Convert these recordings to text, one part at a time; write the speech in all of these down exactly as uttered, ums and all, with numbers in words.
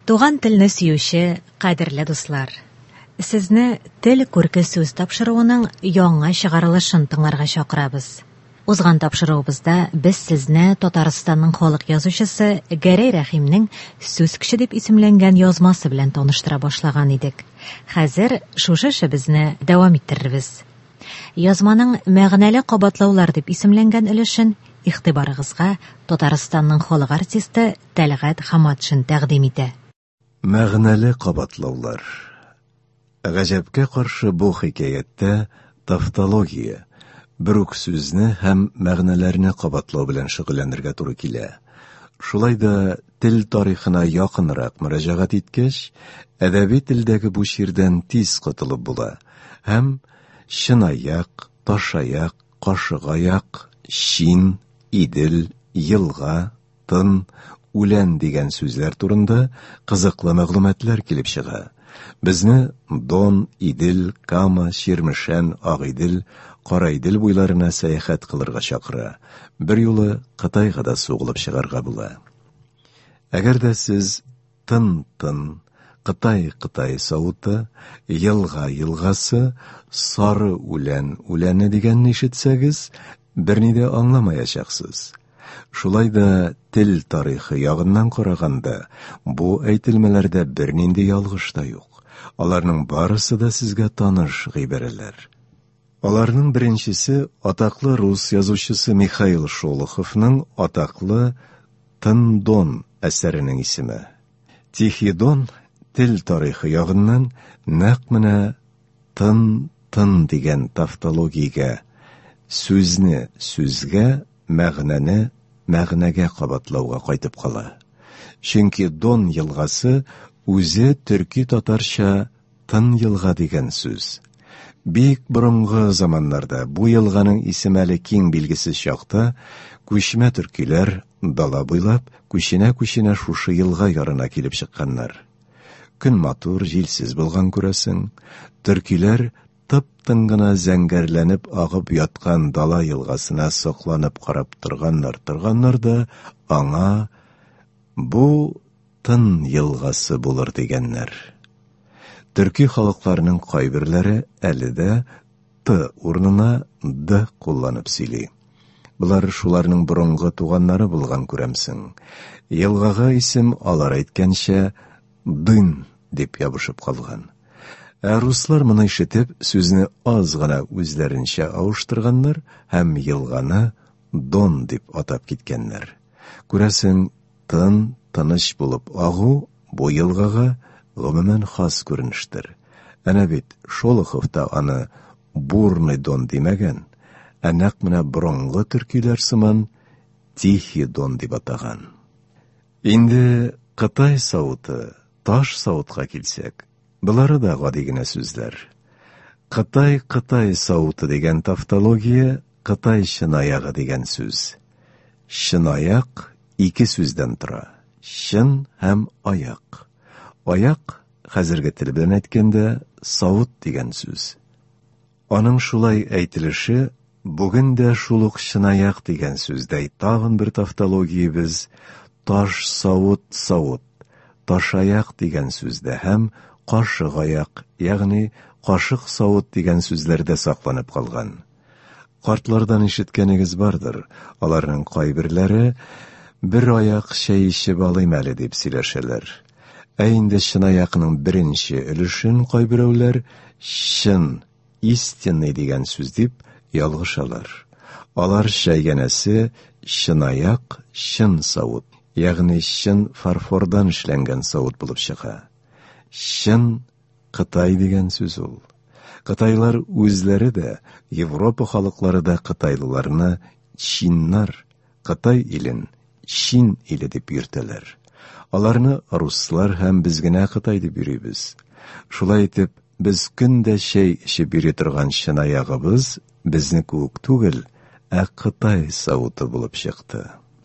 Туган телне сөюче, кадерле дуслар. Сезне тел күрке сүз тапшыруының яңа чыгарылышын тыңларга чакырабыз. Узган тапшыруыбызда без сезне Татарстанның халык язучысы Гәрәй Рәхимнең Сүз кеше дип исемләнгән язмасы белән таныштыра башлаган идек. Хәзер шушы эшебезне дәвам иттерербез. Язманың мәгънәле кабатлаулар дип исемләнгән өлешен игътибарыгызга Татарстанның халык артисты Тәлгать Хаматшин тәкъдим итә. Мәгънәле кабатлаулар. Гаҗәпкә каршы бу хикәяттә тавтология, бер үк сүзне һәм мәгънәләрне кабатлау белән шөгыльләнергә туры килә. Шулай да тел тарихына якынрак мөрәҗәгать иткәч, әдәби телдәге бу ширдән тиз котылып була һәм чынаяк, ташаяк, кашыгаяк, чин, идел, елга, тын, үлән дигән сүзләр турында кызыклы мәгълүматлар килеп чыга. Безне Дон, Идел, Кама, Ширмешән, Агыйдел, Карайдел буйларына сәяхәт кылырга чакыра. Бер юлы Кытайга да сугылып чыгарга була. Әгәр дә сез тын-тын, Кытай-Кытай сауты, елга елгасы, сары үлән үләне дигәнне ишетсәгез, берни дә аңламаячаксыз. Шулай да тел тарихы ягыннан караганда, бу әйтелмәләрдә бернинди ялгыш та юк. Аларның барысы да сезгә таныш гыйбарәләр. Аларның беренчесе атаклы рус язучысы Михаил Шолоховның атаклы Тын Дон әсәренең исеме. Тихий Дон тел тарихы ягыннан нәкъ менә тын-тын дигән тавтологиягә, сүзне сүзгә, мәгънәне мәгънәгә кабатлауга кайтып кала. Чөнки Дон елгасы үзе төрки татарча тын елга дигән сүз. Бик борынгы заманнарда бу елганың исемәле киң билгесез чакта күчмә төркиләр дала буйлап күченә-күченә шушы елга ярына килеп чыкканнар. Көн матур, җилсез булган күрәсең, төркиләр тып-тын гына зәңгәрләнеп агып яткан дала елгасына сокланып карап торганнар, торганнар да аңа бу тын елгасы булыр дигәннәр. Төрки халыкларының кайберләре әле дә т урынына д кулланып сөйли. Булар шуларның борынгы туганнары булган күрәмсең. Елгага исем алар әйткәнчә дын дип ябышып калган. Ә руслар моны ишетеп сүзне аз гына үзләренчә ауыштырганнар һәм елганы Дон дип атап киткәннәр. Күрәсең, тын, тыныч булып агу бу елгага гомумән хас күренештер. Әнә бит Шолохов та аны Бурный Дон димәгән, ә нәкъ менә борынгы төркиләр сыман Тихий Дон дип атаган. Инде Кытай сауты, таш саутка килсәк, булары да гади генә сүзләр. Кытай-Кытай сауты дигән тавтология Кытай чынаягы дигән сүз. Чынаяк ике сүздән тора. Чын һәм аяк. Аяк, хәзерге тел белән әйткәндә, савыт дигән сүз. Аның шулай әйтелеше бүген дә шул ук чынаяк дигән сүздәй тагын бер тавтология без таш савыт савыт, ташаяк дигән сүздә һәм кашыгаяк, ягъни кашык савыт дигән сүзләрдә сакланып калган. Картлардан ишеткәнегез бардыр, аларның кайберләре бер аяк чәй эчеп алыйм әле дип сөйләшәләр. Ә инде чынаякның беренче өлешен кайберәүләр чын, истинный дигән сүз дип ялгышалар. Алар чәйгәнәсе чынаяк, чын савыт, ягъни чын фарфордан эшләнгән савыт булып чыга. Чын Кытай дигән сүз ул. Кытайлар үзләре дә, Европа халыклары да кытайлыларны чиннар, Кытай илен Чин иле дип йөртәләр. Аларны руслар һәм без генә Кытай дип йөрибез. Шулай итеп, без көндә чәй эчеп йөри торган чынаягыбыз безне күк түгел, ә Кытай сауты булып чыкты.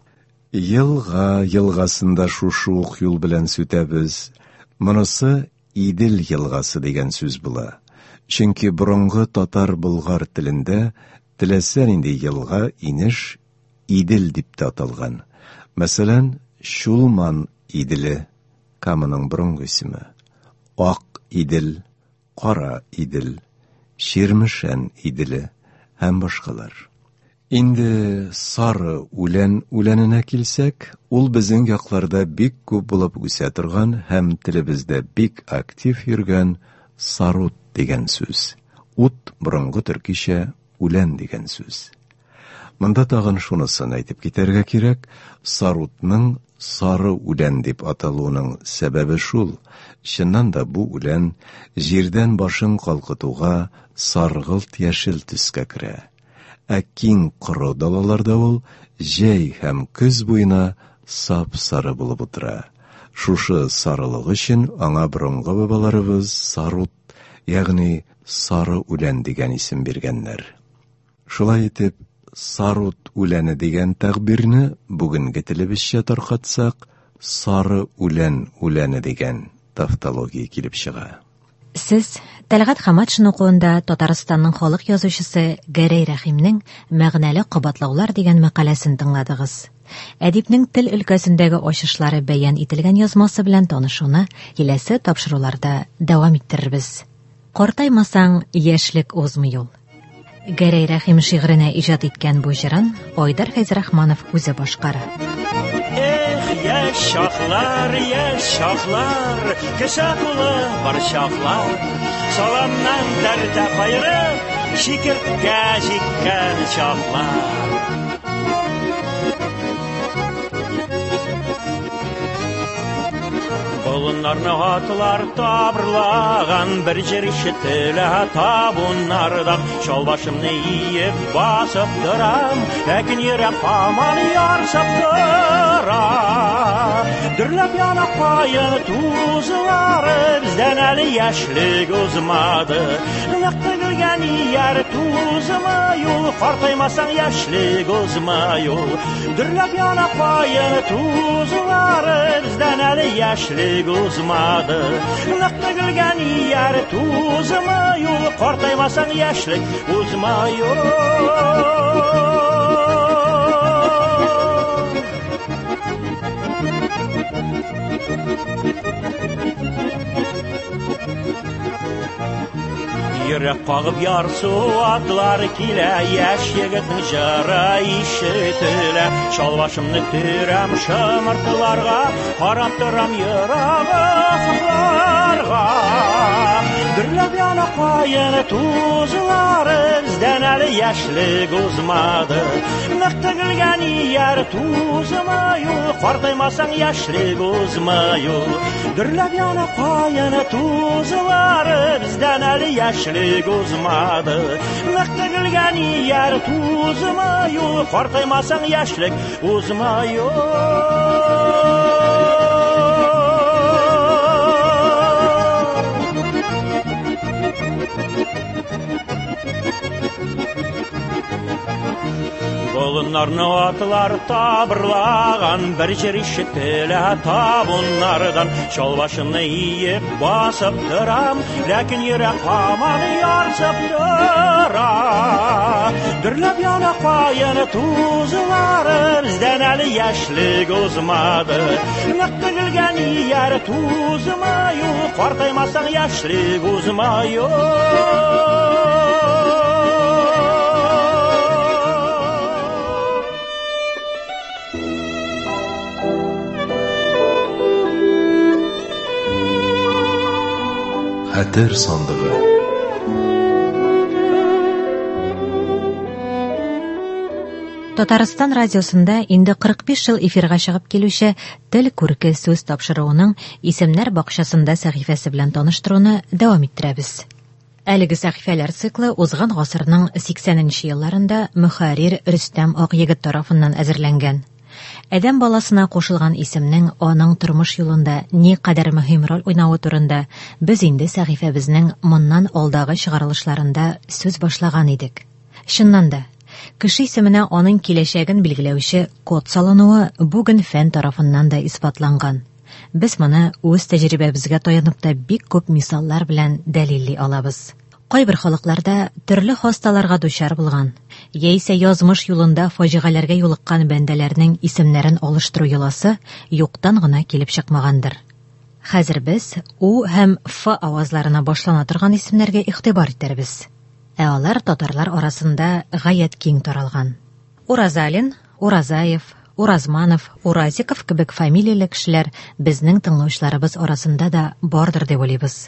Елга елгасында шушы ук юл белән сүтәбез. Монысы Идел елгасы дигән сүз була. Чөнки борынгы татар-болгар телендә теләсә нинди елга инеш Идел дип тә аталган. Мәсәлән, Шулман Иделе, Каманың борынгы исеме. Ак идел, кара идел, Ширмешән иделе һәм башкалар. Инде сары үлән үләненә килсәк, ул безнең якларда бик күп булып үсә торган һәм телебездә бик актив йөргән сарут дигән сүз. Ут борынгы төркичә үлән дигән сүз. Монда тагын шунысын әйтеп китәргә кирәк, сарутның сары үлән дип аталуының сәбәбе шул. Чыннан да бу үлән җирдән башын калкытуга саргылт яшел төскә керә. Ә киң коры далаларда ул җәй һәм көз буена сап-сары булып утыра. Шушы сарылык өчен аңа борынгы бабаларыбыз сарут, ягъни сары үлән дигән исем биргәннәр. Шулай итеп, сарут үләне дигән тәгъбирне бүгенге телебезчә таркатсак, сары үлән үләне дигән тавтология килеп чыга. Сез Тәлгать Хаматшин укуында Татарстанның халык язучысы Гәрәй Рәхимнең мәгънәле кабатлаулар дигән мәкаләсен тыңладыгыз. Әдипнең тел өлкәсендәге ачышлары бәян ителгән язмасы белән танышуны киләсе тапшыруларда дәвам иттерербез. Картаймасаң, яшьлек узмый ул. Гәрәй Рәхим шигыренә иҗат иткән бу җырын Айдар Фәйзрахманов үзе башкара. Яшь шахлар, яшь шахлар, кеше кулы бар шахлар, саламнан тәртә кайрып, шикерткә җиккән шахлар. Болыннарны атлар табырлаган, бер җир ишетелә табуннардан, шалбашымны иеп басып торам, ләкин йөрәк һаман ярсып тора. Дөрләп яна кайын тузлары, бездән әле яшьлек узмады. Нык тегелгән яр тузмый ул, картаймасаң яшьлек узмый ул. Дөрләп яна кайын тузлары, бездән әле яшьлек узмады. Нык тегелгән яр тузмый ул, картаймасаң яшьлек узмый ул. Йөрәк кагып ярсу атлар килә, яшь егетнең җыры ишетелә. Шалбашымны төрәм шымыртыларга, карап торам ерагыкларга. Дөрләп яна кайын тузлары, бездән әле яшьлек узмады. Нык тегелгән яр тузмый ул, картаймасаң яшьлек узмый ул. Дөрләп яна кайын тузлары, бездән әле яшьлек узмады. Нык тегелгән яр тузмый ул, картаймасаң яшьлек узмый ул. Болыннарны атлар табырлаган, бер җир ишетелә табуннардан, шалбашымны иеп басып торам, ләкин йөрәк һаман ярсып тора. Дөрләп яна кайын тузлары, бездән әле яшьлек узмады. Нык тегелгән яр тузмый ул, картаймасаң яшьлек узмый ул. Хәтер сандыгы. Татарстан радиосында инде кырык биш ел эфирга чыгып килүче Тел күрке сүз тапшыруының исемнәр бакчасында сәхифәсе белән таныштыруны дәвам иттерәбез. Әлеге сәхифәләр циклы узган гасырның сиксәненче елларында мөхәррир Рөстәм Акъегет тарафыннан әзерләнгән. Әдәм баласына кушылган исемнең аның тормыш юлында ни кадәр мөһим роль уйнавы турында без инде сәхифәбезнең моннан алдагы чыгарылышларында сүз башлаган идек. Чыннан да, кеше исеменә аның киләчәген билгеләүче код салынуы бүген фән тарафыннан да исбатланган. Без моны үз тәҗрибәбезгә таянып та бик күп мисаллар белән дәлилли алабыз. Кайбер халыкларда төрле хасталарга дучар булган, яисә язмыш юлында фаҗигаләргә юлыккан бәндәләрнең исемнәрен алыштыру йоласы юктан гына килеп чыкмагандыр. Хәзер без У һәм Ф авазларына башлана торган исемнәргә игътибар итәрбез. Ә алар татарлар арасында гаять киң таралган. Уразалин, Уразаев, Уразманов, Уразиков кебек фамилияле кешеләр безнең тыңлаучыларыбыз арасында да бардыр дип уйлыйбыз.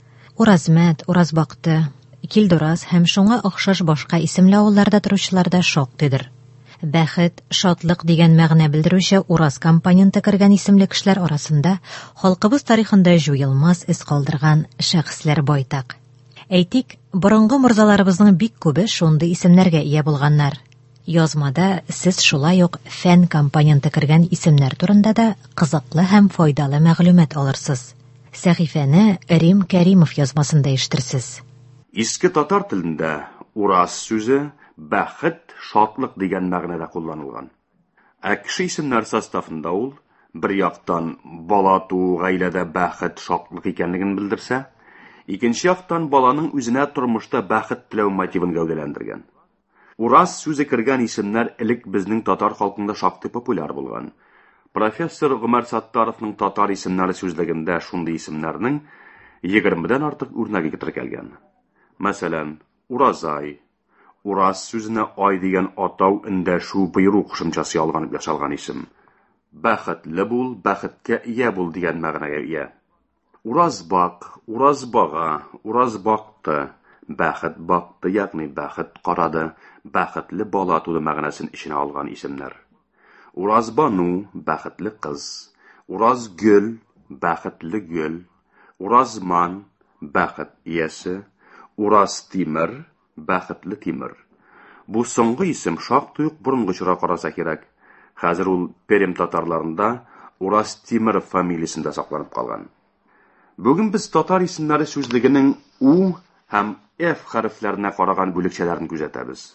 Уразмәт, Уразбакты, Килдурас һәм шуңа охшаш башка исемле авылларда торучылар да шактыйдыр. Бәхет, шатлык дигән мәгънә белдерүче Ураз компоненты кергән исемле кешеләр арасында халкыбыз тарихында җуелмас эз калдырган шәхесләр байтак. Әйтик, борынгы морзаларыбызның бик күбе шундый исемнәргә ия булганнар. Язмада сез шулай ук фән компоненты кергән исемнәр турында да кызыклы һәм файдалы мәгълүмат алырсыз. Сәхифәне Рим Кәримов язмасында ишетерсез. Иске татар телендә Ураз сүзе бәхет, шатлык дигән мәгънәдә кулланылган. Ә кеше исемнәр составында ул бер яктан бала туу гаиләдә бәхет, шатлык икәнлеген белдерсә, икенче яктан баланың үзенә тормышта бәхет теләү мотивын гәүдәләндергән. Ураз сүзе кергән исемнәр элек безнең татар халкында шактый популяр булган. Профессор Гомәр Саттаровның татар исемнәре сүзлегендә шундый исемнәрнең егермедән артык үрнәге китерелгән. Мәсәлән, Уразай, Ураз сүзенә ай дигән атау эндәшү буйру кушымчасы ялган ясалган исем. Бәхетле бул, бәхеткә ия бул дигән мәгънәгә ия. Уразбак, Уразбага, Уразбакты, бәхет бакты, ягъни бәхет карады, бәхетле бала туды мәгънәсен иченә алган исемнәр. Уразбану, бәхетле кыз, Уразгөл, бәхетле гөл, Уразман, бәхет иясе, Уразтимер, бәхетле тимер. Бу соңгы исем шактый ук борынгыча караса кирәк. Хәзер ул Перем татарларында Уразтимер фамилиясендә сакланып калган. Бүген без татар исемнәре сүзлегенең У һәм Ф хәрефләренә караган бүлекчәләрен күзәтәбез.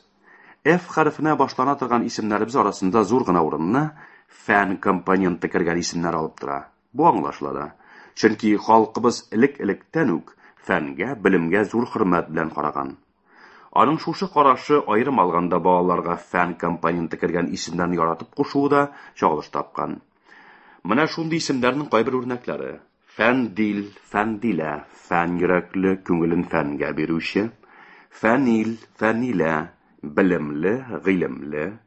Ф хәрефенә башлана торган исемнәребез арасында зур гына урынны фән компоненты кергән исемнәр алып тора. Бу аңлашыла. Чөнки халкыбыз элек-электән үк фәнгә, белемгә зур хөрмәт белән караган. Аның шушы карашы айрым алганда балаларга фән компоненты кергән исемнәрне яратып кушуы да чагылыш тапкан. Менә шундый исемнәрнең кайбер үрнәкләре: Фәндил, Фәндилә, фән йөрәкле, күңелен фәнгә бирүче; Фәнил, Фәнилә, белемле, гыйлемле;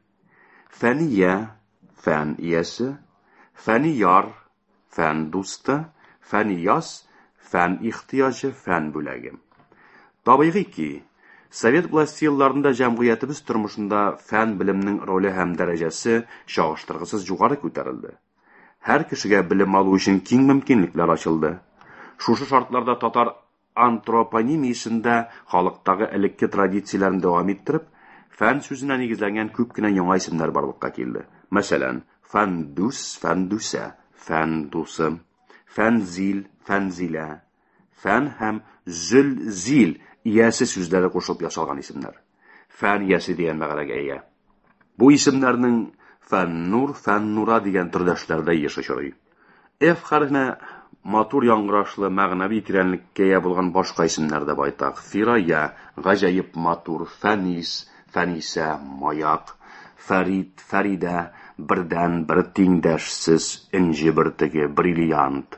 Фәния, фән иясе; Фәнияр, фән дусты; Фәнияс, фән ихтыяҗы, фән бүләге. Табигый ки, Совет власти елларында җәмгыятебез тормышында фән белемнең роле һәм дәрәҗәсе чагыштыргысыз югары күтәрелде. Һәр кешегә белем алу өчен киң мөмкинлекләр ачылды. Шушы шартларда татар антропонимиясендә халыктагы элекке традицияләрен дәвам иттереп, фән сүзенә нигезләнгән күп кенә яңа исемнәр барлыкка килде. Мәсәлән, Фәндүс, Фәндүсә, фән дусы; Фәнзил, Фәнзилә; фән һәм Зөлзил иясе сүзләре кушылып ясалган исемнәр. Фән иясе дигән мәгънәгә ия. Бу исемнәрнең Фәннур, Фәннура дигән төрдәшләрдә еш очрый. Ф хәрефенә матур яңгырашлы мәгънәви тирәнлеккә ия булган башка исемнәр дә байтак. Фирая, гаҗәеп матур; Фәнис, Фәнисә, маяк; Фәрид, Фәридә, бердән бер тиңдәшсез, инҗе бөртеге, бриллиант;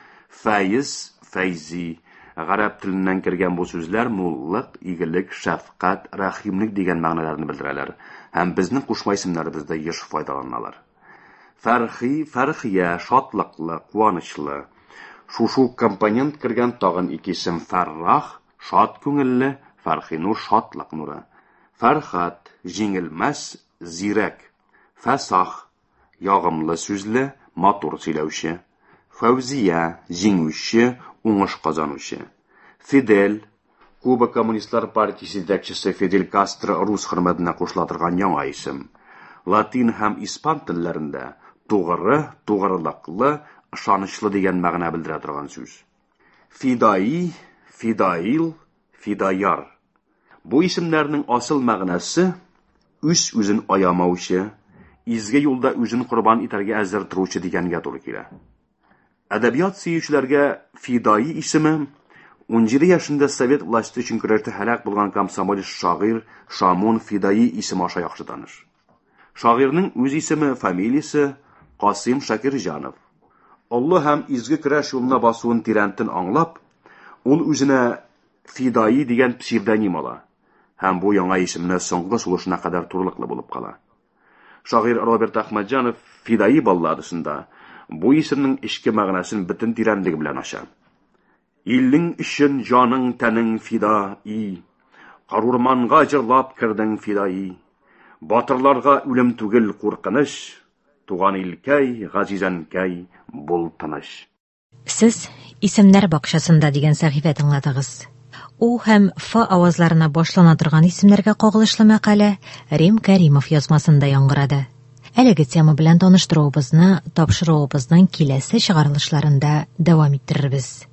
Фәйз, Фәйзи. Гарәп теленнән кергән бу сүзләр муллык, игелек, шәфкать, рәхимлек дигән мәгънәләрне белдерәләр һәм безнең кушма исемнәребездә еш файдаланалар. Фәрхи, Фәрхия, шатлыклы, куанычлы. Шушу компонент кергән тагын ике исем: Фәррах, шат күңелле; Фәрхинур, шатлык нуры; Фәрхат, җиңелмәс, зирәк; Фәсах, ягымлы сүзле, матур сөйләүче; Фәүзия, җиңүче, уңыш казанучы; Фидель, Куба коммунистлар партиясе җитәкчесе Фидель Кастро рус хөрмәтенә кушыла торган яңа исем. Латин һәм испан телләрендә тугры, тугрылыклы, ышанычлы дигән мәгънә белдерә торган сүз. Фидаи, Фидаил, Фидаяр. Бу исемнәрнең асыл мәгънәсе үз үзен аямаучы, изге юлда үзен курбан итәргә әзер торучы дигәнгә туры килә. Әдәбият сөючеләргә Фидаи исеме ун җиде яшендә Совет власты өчен көрәштә һәлак булган комсомолист шагыйрь Шамун Фидаи исеме аша яхшы таныш. Шагыйрьнең үз исеме, фамилиясе Касыйм Шакирҗанов. Алла һәм изге көрәш юлына басуын тирәнтен аңлап, ул үзенә Фидаи дигән псевдоним ала, һәм бу яңа исемне соңгы сулышына кадәр турлыклы булып кала. Шагыйрь Роберт Ахмаджанов Фидаи балладысында бу исемнең ичке мәгънәсен бөтен тирәнлеге белән ача. Илең өчен җаның тәнең фидаи, карурманга җырлап кирдең фидаи, батырларга үлем түгел куркыныч, туган илкәй, газизәнкәй, бул тыныч. Сез исемнәр бакчасында дигән сәхифә тыңладыгыз. У һәм Ф авазларына башлана торган исемнәргә кагылышлы мәкалә Рим Кәримов язмасында яңгырады. Әлеге тема белән таныштыруыбызны тапшыруыбызның киләсе чыгарылышларында дәвам иттерербез.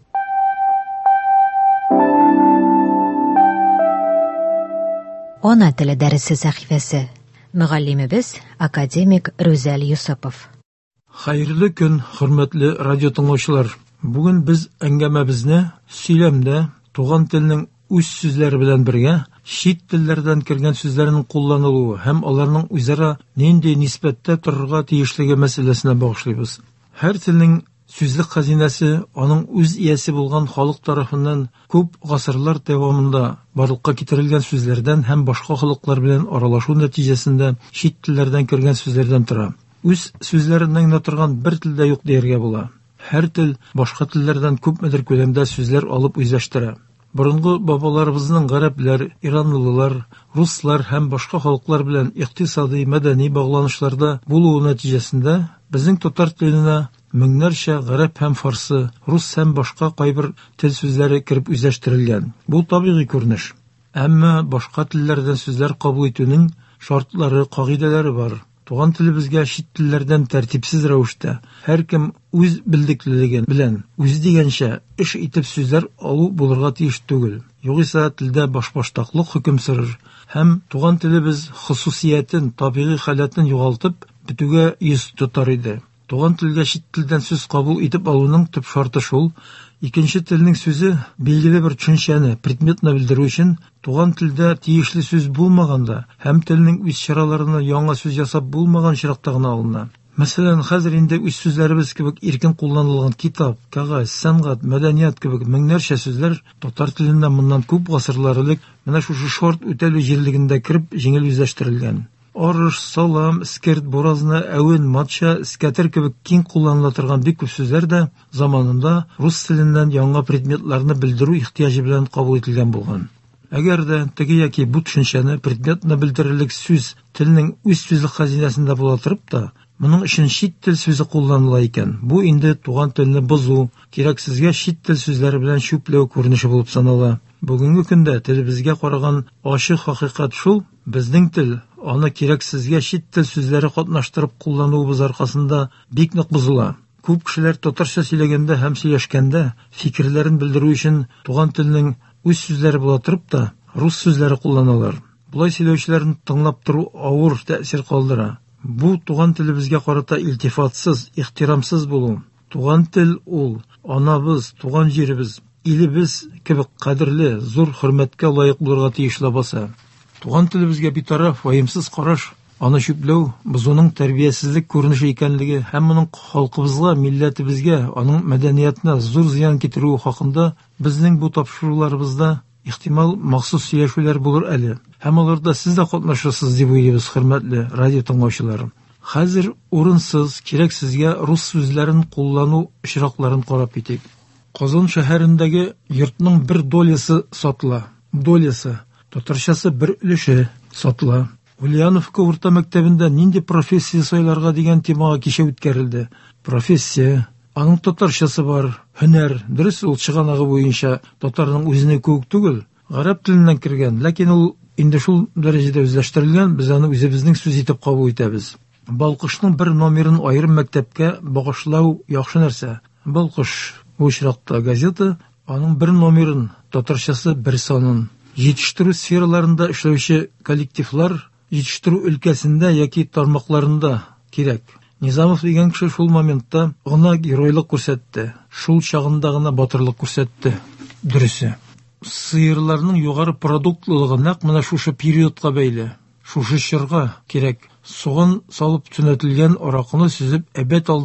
Ана теле дәресе сәхифәсе. Мөгаллимебез академик Рүзәл Юсупов. Хәерле көн, хөрмәтле радио тыңлаучылар. Бүген без әңгәмәбезне сөйләмдә туган телнең үз сүзләре белән бергә чит телләрдән кергән сүзләрнең кулланылуы һәм аларның үзара нинди нисбәттә торырга тиешлеге мәсьәләсенә багышлыйбыз. Һәр телнең сүзлек хазинәсе аның үз иясе булган халык тарафыннан күп гасырлар дәвамында барлыкка китерелгән сүзләрдән һәм башка халыклар белән аралашу нәтиҗәсендә чит телләрдән кергән сүзләрдән тора. Үз сүзләреннән генә торган бер телдә юк дияргә була. Һәр тел башка телләрдән күпмедер күләмдә сүзләр алып үзләштерә. Борынгы бабаларыбызның гарәпләр, иранлылар, руслар һәм башка халыклар белән икътисади, мәдәни багланышларда булуы нәтиҗәсендә безнең татар теленә меңнәрчә гарәп һәм фарсы, рус һәм башка кайбер тел сүзләре кирип үзләштерелгән. Бу табигый күренеш. Әмма башка телләрдән сүзләр кабул итүнең шартлары, кагыйдәләре бар. Туган телебезгә чит телләрдән тәртипсез рәвештә һәркем үз билдеклелеген белән үз дигәнчә эш итеп сүзләр алу булырга тиеш түгел. Югыйсә телдә башбаштаклык хөкем сөрер һәм туган телебез хусусиятен, табигый халатын югалтып бетүгә йөз тотар иде. Туган телгә чит телдән сүз кабул итеп алуның төп шарты шул: икенче телнең сүзе билгеле бер төшенчәне, предметны белдерү өчен туган телдә тиешле сүз булмаганда һәм телнең үз чараларына яңа сүз ясап булмаган чиракта гына алына. Мәсәлән, хәзер инде үз сүзләребез кебек иркен кулланылган китап, кагаз, сәнгать, мәдәният кебек меңнәрчә сүзләр татар теленнән моннан күп гасырлар элек менә шушы шорт үтәлү җирлегендә кирип җиңел үзләштерелгән. Арыш, салам, скерт, буразна, әвен, матча, скәтер кебек киң кулланыла торган бик күп сүзләр дә заманында рус теленнән яңа предметларны белдерү ихтыяҗы белән кабул ителгән булган. Әгәр дә теге яки бу төшенчәне, предметны белдерерлек сүз телнең үз сүзлек хазинәсендә була торып та, моның өчен чит тел сүзе кулланыла икән, бу инде туган телне бозу, кирәксезгә чит тел сүзләре белән чүпләү күренеше булып санала. Бүгенге көндә телебезгә караган ачык хакыйкать шул: безнең тел аны кирәксезгә чит тел сүзләре катнаштырып куллануыбыз аркасында бик нык бозыла. Күп кешеләр татарча сөйләгәндә һәм сөйләшкәндә фикерләрен белдерү өчен туган телнең үз сүзләре була торып та рус сүзләре кулланалар. Булай сөйләүчеләрне тыңлап тору авыр тәэсир калдыра. Бу туган телебезгә карата илтифатсыз, ихтирамсыз булу. Туган тел ул анабыз, туган җиребез, илебез кебек кадерле, зур хөрмәткә лаек булырга тиешле баса. Туган телебезгә битараф, ваемсыз караш, аны чүпләү бозуның тәрбиясезлек күренеше икәнлеге һәм моның халкыбызга, милләтебезгә, аның мәдәниятенә зур зыян китерүе хакында безнең бу тапшыруларыбызда ихтимал махсус сөйләшүләр булыр әле. Һәм аларда сез дә катнашырсыз дип уйлыйбыз, хөрмәтле радио тыңлаучылар. Хәзер урынсыз, кирәксезгә рус сүзләрен куллану очракларын карап китик. Казан шәһәрендәге йортның бер долясы сатыла. Долясы, татарчасы бер өлеше сатыла. Ульяновка урта мәктәбендә нинди профессия сайларга дигән темага кичә үткәрелде. Профессия, аның татарчасы бар, һөнәр, дөрес ул чыганагы буенча татарның үзенә күк түгел, гарәп теленнән кергән, ләкин ул инде шул дәрәҗәдә үзләштерелгән, без аны үзебезнең сүз итеп кабул итәбез. Балкышның бер номерын аерым мәктәпкә багышлау яхшы нәрсә. Балкыш бу очракта газета, аның бер номерын, татарчасы бер санын. Җитештерү сфераларында эшләүче коллективлар җитештерү өлкәсендә яки тармакларында кирәк. Низамов дигән кеше шул моментта гына геройлык күрсәтте, шул чагында гына батырлык күрсәтте. Дөресе. Сыерларның югары продуктлылыгы нәкъ менә шушы периодка бәйле. Шушы чорга кирәк. Суган салып төнәтелгән аракыны сүзеп әбәт алдыннан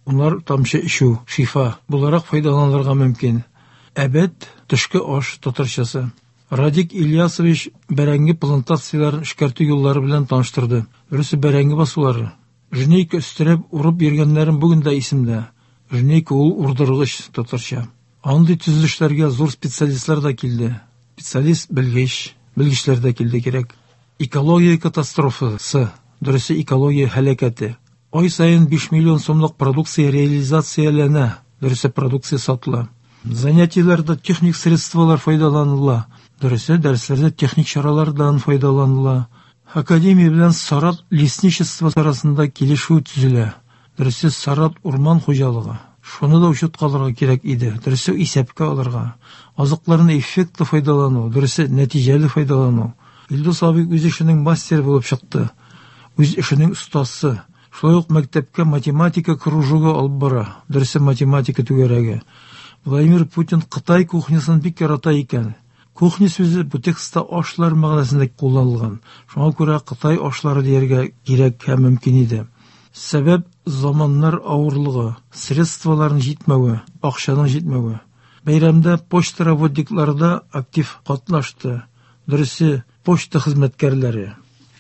Улар тамчы ишү, шифа буларак файдаланырга мөмкин. Әбәд төшке аш татарчасы. Радик Ильясович бәрәңге плантацияларын эшкәртү юллары белән таныштырды. Берсе бәрәңге басулары. Жнейка өстерәп урып йөргәннәрен бүген дә исемдә. Жнейка ул урдыргыч татарча. Андый төзелешләргә зур специалистлар да килде. Специалист белгеч, белгечләр дә килде кирәк. Экология катастрофасы, дөресе экология һәлакәте. Ай сайын биш миллион сумлык продукция реализацияләнә, дөресе продукция сатыла. Занятиеләрдә техник средстволар файдаланыла, дөресе дәресләрдә техник чаралардан файдаланыла. Академия белән Сарат лесничество арасында килешү төзелә. Дөресе Сарат урман хуҗалыгы. Шуны да учетка алырга кирәк иде. Дөресе исәпкә алырга. Азыкларны эффектлы файдалану, дөресе нәтиҗәле файдалану. Илдус абый үз эшенең мастер булып чыкты. Үз эшенең остасы. Шулай ук мәктәпкә математика кружогы алып бара. Дөресе математика түгәрәге. Владимир Путин Кытай кухнясын бик ярата икән. Кухня сүзе бу текстта ашлар мәгънәсендә кулланылган. Шуңа күрә Кытай ашлары дияргә кирәк һәм мөмкин иде. Сәбәп заманнар авырлыгы, средстволарның җитмәве, акчаның җитмәве. Бәйрәмдә почта работникларда актив катнашты. Дөресе почта хезмәткәрләре.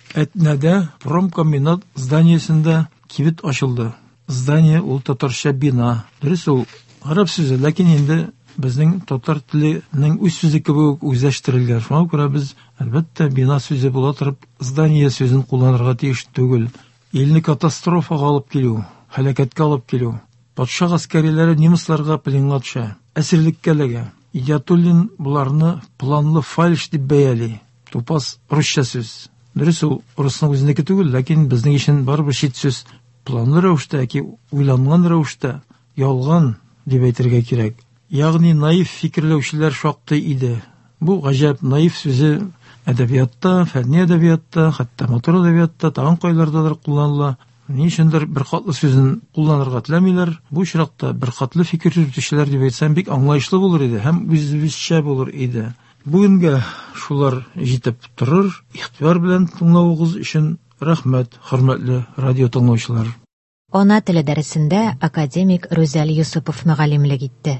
Әтнәдә промкомбинат зданиесендә кибет ачылды. Здание ул татарча бина. Дөресе ул гарәп сүзе, ләкин инде безнең татар теленең үз сүзе кебек үзләштерелгән. Шуңа күрә без әлбәттә бина сүзе була торып здание сүзен кулланырга тиеш түгел. Илне катастрофага алып килү, һәлакәткә алып килү. Патша гаскәрләре немецларга пленга төшә, әсирлеккә ләгә. Идиатуллин буларны планлы фальш дип бәяли. Тупас русча сүз. Дөрес ул русның үзенеке түгел, ләкин безнең өчен барыбер чит сүз. Планлы рәвештә яки уйланган рәвештә ялган дип әйтергә кирәк. Ягъни наив фикерләүчеләр шактый иде. Бу гаҗәп наив сүзе әдәбиятта, фәнни әдәбиятта, хәтта матур әдәбиятта, тагын кайлардадыр кулланыла. Ни өчендер бер катлы сүзен кулланырга теләмиләр. Бу очракта бер катлы фикер йөртүчеләр дип әйтсәм бик аңлаешлы булыр иде һәм үзебезчә булыр иде. Бүгенгә шулар җитеп торыр. Игътибар белән тыңлавыгыз өчен рәхмәт, хөрмәтле радио тыңлаучылар. Ана теле дәресендә академик Рүзәл Юсупов мөгаллимлек итте.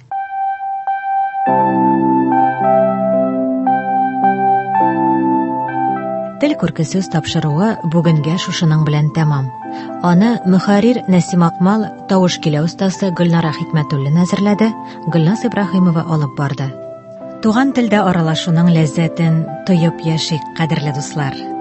Тел күрке сүз тапшыруы бүгенгә шушының белән тәмам. Аны мөхәррир Нәсим Акмал, тавыш килә ustaсы Гөлнара Хикмәтуллин әзерләде, Гөлнас Ибраһимова алып барды. Туган телдә аралашуның ләззәтен тоеп яшик, кадерле дуслар.